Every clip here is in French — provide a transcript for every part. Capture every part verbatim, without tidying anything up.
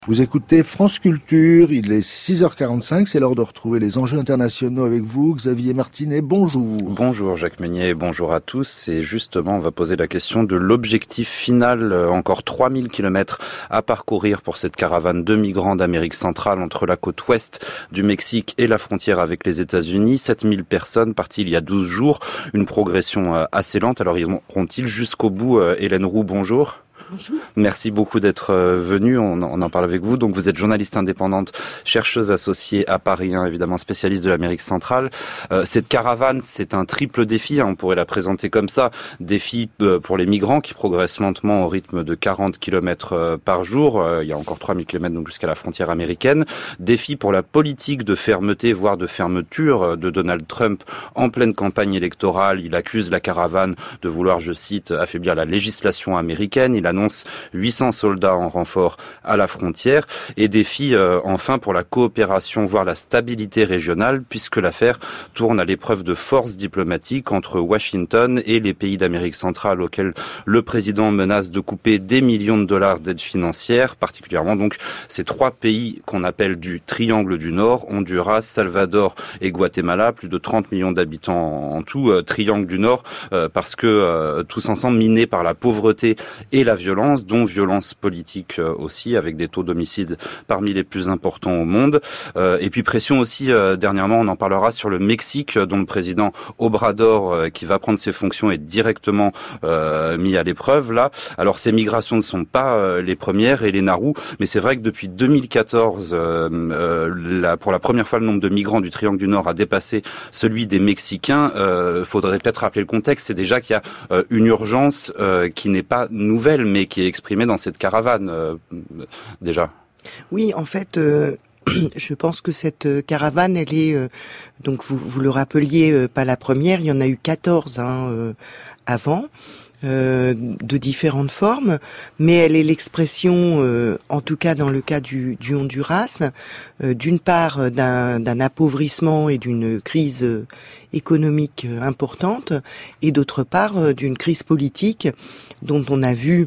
Vous écoutez France Culture, il est six heures quarante-cinq, c'est l'heure de retrouver les enjeux internationaux avec vous. Xavier Martinet, bonjour. Bonjour Jacques Meunier, bonjour à tous. Et justement, on va poser la question de l'objectif final. Encore trois mille kilomètres à parcourir pour cette caravane de migrants d'Amérique centrale entre la côte ouest du Mexique et la frontière avec les États-Unis. sept mille personnes parties il y a douze jours, une progression assez lente. Alors iront-ils jusqu'au bout? Hélène Roux, bonjour. Bonjour. Merci beaucoup d'être venue, on, on en parle avec vous. Donc vous êtes journaliste indépendante, chercheuse associée à Paris un, évidemment spécialiste de l'Amérique centrale. Euh, cette caravane, c'est un triple défi, hein, on pourrait la présenter comme ça. Défi pour les migrants qui progressent lentement au rythme de quarante kilomètres par jour. Euh, il y a encore trois mille kilomètres donc jusqu'à la frontière américaine. Défi pour la politique de fermeté, voire de fermeture de Donald Trump en pleine campagne électorale. Il accuse la caravane de vouloir, je cite, affaiblir la législation américaine. Il annonce huit cents soldats en renfort à la frontière et défi euh, enfin pour la coopération, voire la stabilité régionale, puisque l'affaire tourne à l'épreuve de force diplomatique entre Washington et les pays d'Amérique centrale auxquels le président menace de couper des millions de dollars d'aide financière, particulièrement donc ces trois pays qu'on appelle du triangle du Nord, Honduras, Salvador et Guatemala, plus de trente millions d'habitants en tout, euh, triangle du Nord, euh, parce que euh, tous ensemble minés par la pauvreté et la violence, dont violence politique aussi, avec des taux d'homicide parmi les plus importants au monde. Euh, et puis pression aussi, euh, dernièrement, on en parlera sur le Mexique, dont le président Obrador, euh, qui va prendre ses fonctions, est directement euh, mis à l'épreuve là. Alors ces migrations ne sont pas euh, les premières, et les Nauru, mais c'est vrai que depuis deux mille quatorze, euh, euh, la, pour la première fois, le nombre de migrants du Triangle du Nord a dépassé celui des Mexicains. Euh, faudrait peut-être rappeler le contexte, c'est déjà qu'il y a euh, une urgence euh, qui n'est pas nouvelle, mais qui est exprimée dans cette caravane, euh, déjà. Oui, en fait, euh, je pense que cette caravane, elle est, euh, donc vous, vous le rappeliez, euh, pas la première, il y en a eu quatorze hein, euh, avant, euh, de différentes formes, mais elle est l'expression, euh, en tout cas dans le cas du, du Honduras, euh, d'une part d'un, d'un appauvrissement et d'une crise euh, économique euh, importante, et d'autre part euh, d'une crise politique dont on a vu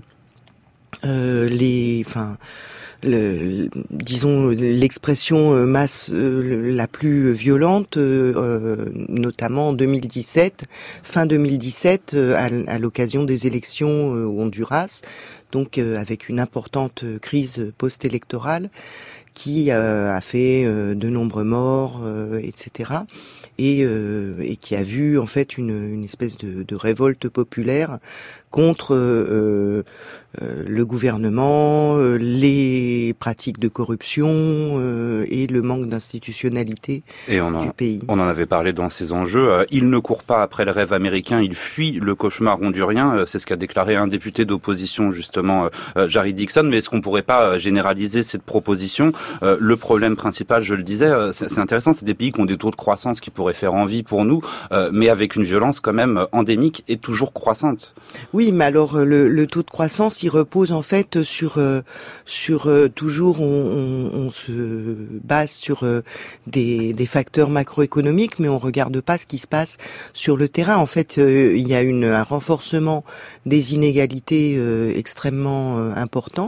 Euh, les, enfin, le, disons l'expression masse euh, la plus violente, euh, notamment en deux mille dix-sept, fin deux mille dix-sept, euh, à, à l'occasion des élections euh, au Honduras, donc euh, avec une importante crise post-électorale qui euh, a fait euh, de nombreux morts, euh, et cetera. Et, euh, et qui a vu en fait une, une espèce de, de révolte populaire contre euh, euh, le gouvernement, euh, les pratiques de corruption euh, et le manque d'institutionnalité et on en, du pays. On en avait parlé dans ces enjeux. Euh, il ne court pas après le rêve américain, il fuit le cauchemar hondurien. Euh, c'est ce qu'a déclaré un député d'opposition, justement, euh, Jarry Dixon. Mais est-ce qu'on pourrait pas généraliser cette proposition? euh, Le problème principal, je le disais, euh, c'est, c'est intéressant, c'est des pays qui ont des taux de croissance qui pourraient faire envie pour nous, euh, mais avec une violence quand même endémique et toujours croissante. Oui, mais alors le, le taux de croissance, il repose en fait sur euh, sur euh, toujours on, on, on se base sur euh, des, des facteurs macroéconomiques, mais on regarde pas ce qui se passe sur le terrain. En fait, euh, il y a une, un renforcement des inégalités euh, extrêmement euh, important.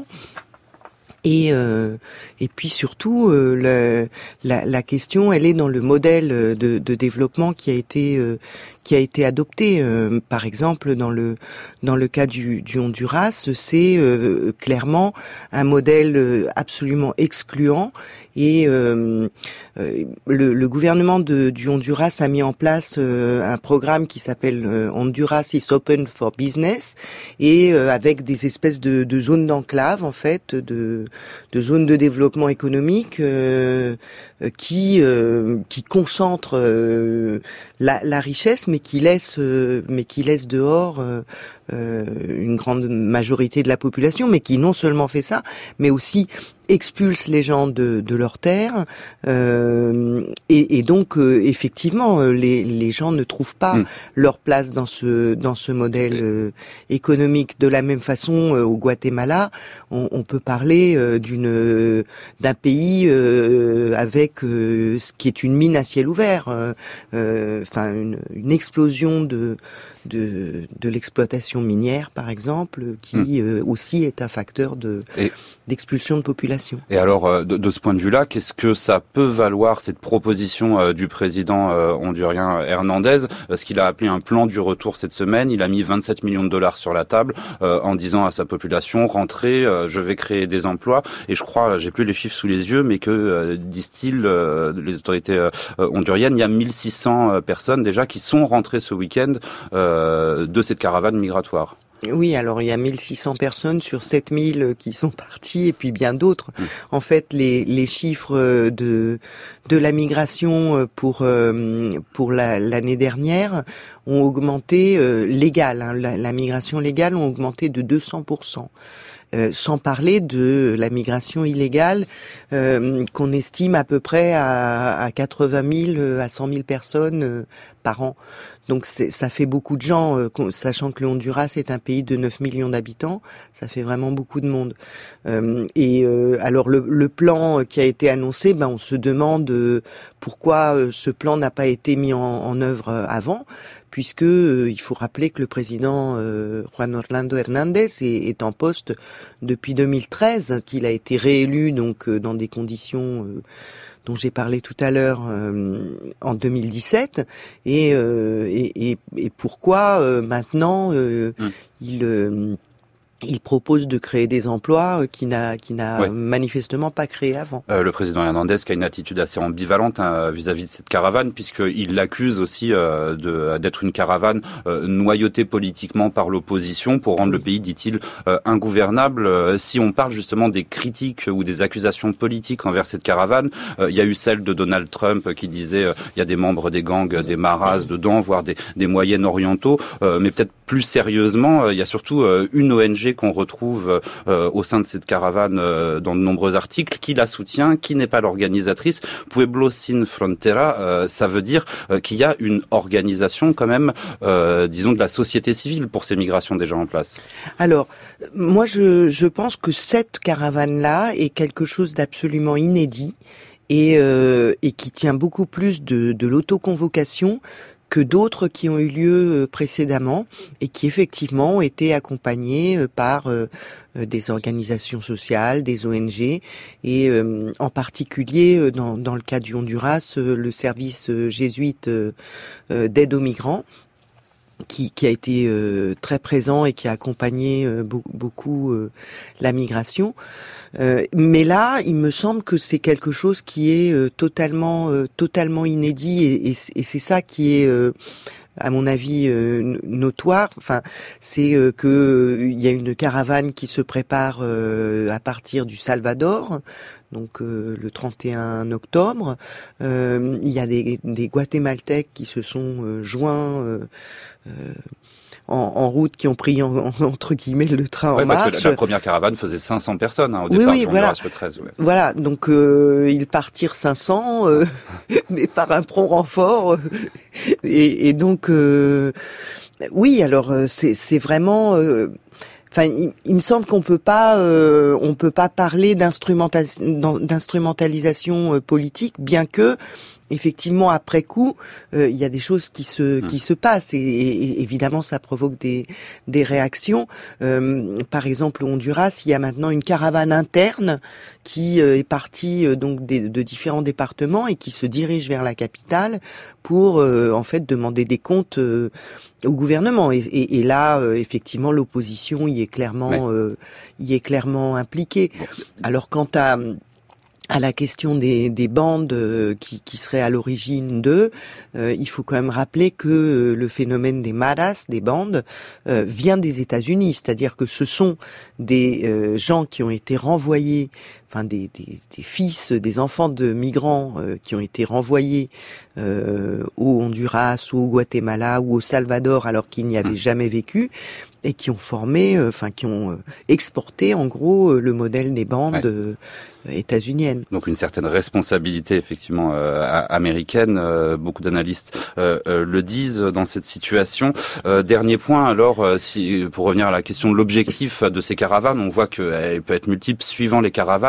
Et, euh, et puis surtout, euh, la, la, la question, elle est dans le modèle de, de développement qui a été euh, qui a été adopté. Euh, par exemple, dans le dans le cas du, du Honduras, c'est euh, clairement un modèle absolument excluant. Et euh, euh, le, le gouvernement de, du Honduras a mis en place euh, un programme qui s'appelle euh, Honduras is Open for Business, et euh, avec des espèces de, de zones d'enclave, en fait, de, de zones de développement économique euh, qui euh, qui concentrent euh, la, la richesse, mais qui laissent euh, mais qui laissent dehors euh, euh, une grande majorité de la population, mais qui non seulement fait ça, mais aussi expulse les gens de, de leurs terres, euh, et, et donc euh, effectivement les, les gens ne trouvent pas mmh. leur place dans ce dans ce modèle euh, économique. De la même façon, euh, au Guatemala, on, on peut parler euh, d'une d'un pays euh, avec euh, ce qui est une mine à ciel ouvert, euh, euh, enfin une, une explosion de de, de l'exploitation l'exploitation minière, par exemple, qui mmh. euh, aussi est un facteur de et, d'expulsion de population. Et alors, de, de ce point de vue-là, qu'est-ce que ça peut valoir, cette proposition euh, du président euh, hondurien Hernandez, ce qu'il a appelé un plan du retour cette semaine? Il a mis vingt-sept millions de dollars sur la table euh, en disant à sa population, rentrez, euh, je vais créer des emplois. Et je crois, j'ai plus les chiffres sous les yeux, mais que, euh, disent-ils, euh, les autorités euh, honduriennes, il y a mille six cents personnes déjà qui sont rentrées ce week-end euh, de cette caravane migratoire. Oui, alors il y a mille six cents personnes sur sept mille qui sont parties et puis bien d'autres. Mmh. En fait, les, les chiffres de de la migration pour pour la, l'année dernière ont augmenté euh, légale. Hein, la, la migration légale ont augmenté de deux cents pour cent. Euh, sans parler de la migration illégale euh, qu'on estime à peu près à, à quatre-vingt mille à cent mille personnes euh, par an. Donc c'est, ça fait beaucoup de gens, euh, sachant que le Honduras est un pays de neuf millions d'habitants, ça fait vraiment beaucoup de monde. Euh, et euh, alors le, le plan qui a été annoncé, ben on se demande euh, pourquoi euh, ce plan n'a pas été mis en, en œuvre avant, puisque euh, il faut rappeler que le président euh, Juan Orlando Hernández est, est en poste depuis deux mille treize, qu'il a été réélu donc euh, dans des conditions euh, dont j'ai parlé tout à l'heure euh, en deux mille dix-sept, et, euh, et, et, et pourquoi euh, maintenant euh, mmh. il euh, il propose de créer des emplois qu'il n'a, qu'il n'a ouais. manifestement pas créé avant. Euh, le président Hernandez qui a une attitude assez ambivalente hein, vis-à-vis de cette caravane, puisqu'il l'accuse aussi euh, de, d'être une caravane euh, noyautée politiquement par l'opposition pour rendre oui. le pays, dit-il, euh, ingouvernable. Euh, si on parle justement des critiques ou des accusations politiques envers cette caravane, euh, il y a eu celle de Donald Trump qui disait euh, il y a des membres des gangs, des maras dedans, voire des, des Moyen-Orientaux, euh, mais peut-être plus sérieusement, euh, il y a surtout euh, une O N G qu'on retrouve euh, au sein de cette caravane euh, dans de nombreux articles, qui la soutient, qui n'est pas l'organisatrice. Pueblo Sin Frontera, euh, ça veut dire euh, qu'il y a une organisation quand même, euh, disons, de la société civile pour ces migrations déjà en place. Alors, moi je, je pense que cette caravane-là est quelque chose d'absolument inédit et, euh, et qui tient beaucoup plus de, de l'autoconvocation que d'autres qui ont eu lieu précédemment et qui effectivement ont été accompagnés par euh, des organisations sociales, des O N G et euh, en particulier dans, dans le cas du Honduras, le service jésuite euh, d'aide aux migrants qui, qui a été euh, très présent et qui a accompagné euh, beaucoup, beaucoup euh, la migration. Euh, mais là, il me semble que c'est quelque chose qui est euh, totalement, euh, totalement inédit, et, et, et c'est ça qui est, euh, à mon avis, euh, notoire. Enfin, c'est euh, que euh, il y a une caravane qui se prépare euh, à partir du Salvador. Donc euh, le trente et un octobre, euh, il y a des, des Guatémaltèques qui se sont euh, joints euh, euh, en, en route, qui ont pris en, en, entre guillemets le train ouais, en marche. Parce que la, la première caravane faisait cinq cents personnes hein, au départ. Oui, oui, voilà. Le treize, ouais. Voilà, donc euh, ils partirent cinq cents, euh, mais par un prompt renfort. Euh, et, et donc, euh, oui, alors c'est, c'est vraiment. Euh, Enfin, il, il me semble qu'on peut pas, euh, on peut pas parler d'instrumentalis- d'instrumentalisation euh, politique, bien que, effectivement, après coup, euh, il y a des choses qui se qui se passent et, et évidemment, ça provoque des des réactions. Euh, par exemple, au Honduras, il y a maintenant une caravane interne qui euh, est partie euh, donc des, de différents départements et qui se dirige vers la capitale pour euh, en fait demander des comptes euh, au gouvernement. Et, et, et là, euh, effectivement, l'opposition y est clairement ouais. euh, y est clairement impliquée. Bon. Alors, quant à à la question des, des bandes euh, qui, qui seraient à l'origine d'eux, euh, il faut quand même rappeler que euh, le phénomène des maras, des bandes, euh, vient des États-Unis. C'est-à-dire que ce sont des euh, gens qui ont été renvoyés, enfin des, des, des fils, des enfants de migrants euh, qui ont été renvoyés euh, au Honduras ou au Guatemala ou au Salvador alors qu'ils n'y avaient jamais vécu, et qui ont formé, euh, enfin qui ont euh, exporté en gros euh, le modèle des bandes ouais. euh, états-uniennes. Donc une certaine responsabilité effectivement euh, américaine. Euh, beaucoup d'analystes euh, euh, le disent dans cette situation. Euh, dernier point alors, euh, si pour revenir à la question de l'objectif de ces caravanes, on voit qu'elle peut être multiple suivant les caravanes.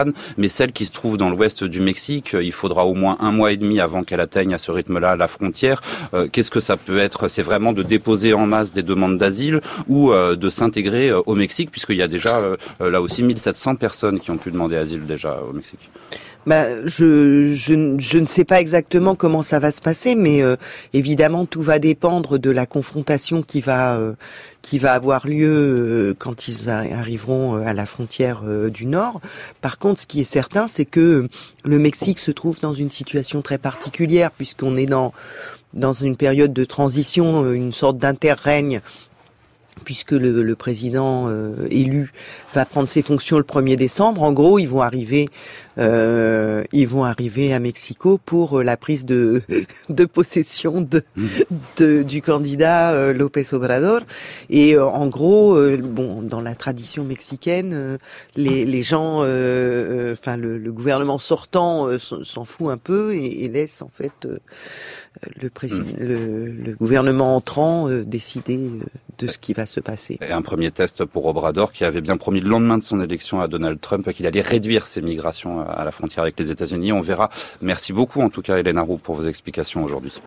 caravane, mais celle qui se trouve dans l'ouest du Mexique, il faudra au moins un mois et demi avant qu'elle atteigne à ce rythme-là la frontière. Euh, qu'est-ce que ça peut être? C'est vraiment de déposer en masse des demandes d'asile ou euh, de s'intégrer euh, au Mexique, puisqu'il y a déjà euh, là aussi mille sept cents personnes qui ont pu demander asile déjà au Mexique. Bah, je, je, je ne sais pas exactement comment ça va se passer, mais euh, évidemment tout va dépendre de la confrontation qui va euh, qui va avoir lieu euh, quand ils arriveront à la frontière euh, du Nord. Par contre, ce qui est certain, c'est que le Mexique se trouve dans une situation très particulière puisqu'on est dans dans une période de transition, une sorte d'interrègne, puisque le, le président euh, élu va prendre ses fonctions le premier décembre. En gros, ils vont arriver, euh, ils vont arriver à Mexico pour la prise de, de possession de, de du candidat euh, López Obrador. Et euh, en gros, euh, bon, dans la tradition mexicaine, euh, les, les gens, enfin euh, euh, le, le gouvernement sortant euh, s'en fout un peu et, et laisse en fait euh, le, président, mmh. le, le gouvernement entrant euh, décider euh, de ce qui va se passer. Et un premier test pour Obrador qui avait bien promis le lendemain de son élection à Donald Trump qu'il allait réduire ses migrations à la frontière avec les États-Unis. On verra. Merci beaucoup en tout cas Hélène Arroux pour vos explications aujourd'hui.